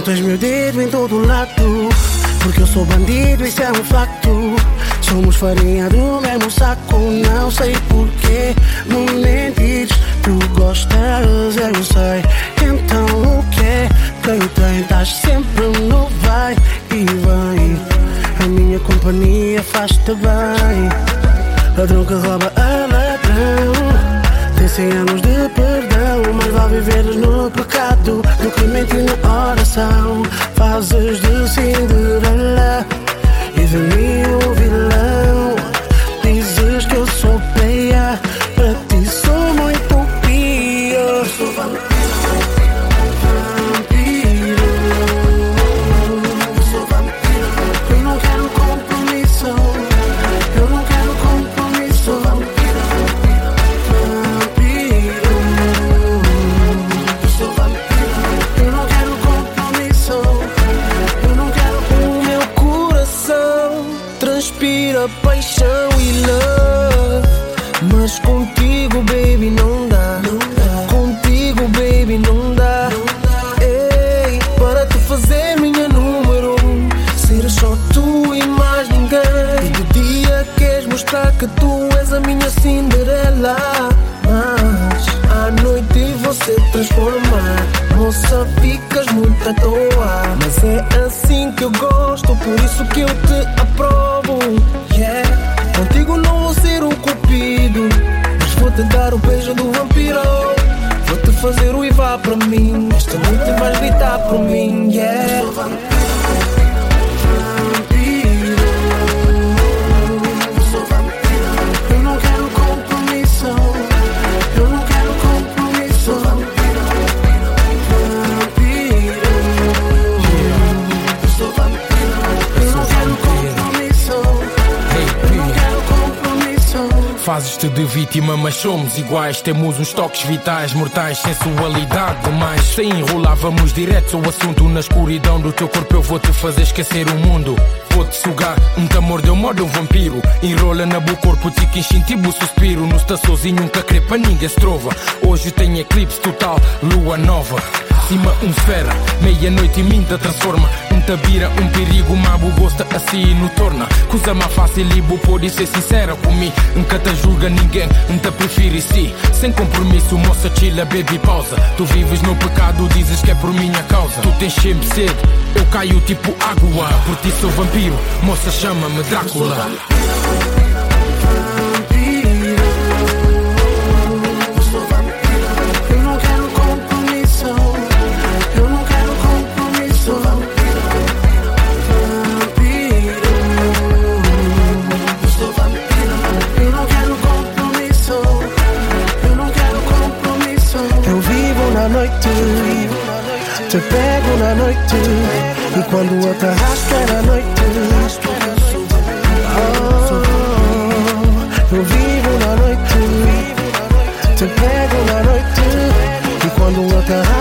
tens meu dedo em todo lado, porque eu sou bandido, isso é um facto. Somos farinha do mesmo saco. Não sei porquê me mentires. Tu gostas, eu sei. Então o que é que eu tenho? Estás sempre no vai e vem. A minha companhia faz-te bem. Ladrão que rouba a ladrão tem 100 anos de perdão, mas vale viveres no pecado do que mentir na oração. Fazes de Cinderela e de mim o vilão. Dizes que eu sou player, para ti sou muito pior. Sou vampiro, sou vampiro. Eu não quero compromisso, eu não quero compromisso. Sou vampiro. Transpira paixão e love, mas contigo, baby, não dá. Contigo, baby, não dá. Ei, para te fazer minha número 1, ser só tu e mais ninguém. E de dia queres mostrar que tu és a minha Cinderela, mas à noite você transformar. Moça, ficas muito à toa, mas é assim que eu gosto, por isso que eu te aprovo. Yeah. Contigo não vou ser o cupido, mas vou te dar o beijo do vampiro. Vou te fazer uivar para mim, esta noite vais gritar por mim. Yeah. Eu sou vampiro. Fazes-te de vítima, mas somos iguais. Temos uns toques vitais, mortais, sensualidade demais. Sem enrolar, vamos direto ao assunto. Na escuridão do teu corpo eu vou-te fazer esquecer o mundo. Vou-te sugar, te mordeu modo um vampiro. Enrola na boa corpo, tique instintivo, suspiro. No está sozinho, nunca crepa, ninguém se trova. Hoje tem eclipse total, lua nova. Cima fera, meia-noite e minta transforma. Vira perigo, mabo gosta assim no torna. Coisa mais fácil e vou poder ser sincera comigo. Nunca te julga ninguém, te prefiro si. Sem compromisso, moça, chila, baby, pausa. Tu vives no pecado, dizes que é por minha causa. Tu tens sempre sede, eu caio tipo água. Por ti sou vampiro, moça, chama-me Drácula. Te pego na noite e quando eu te arrasto é na noite. Eu vivo na noite. Te pego na noite e quando eu te arrasto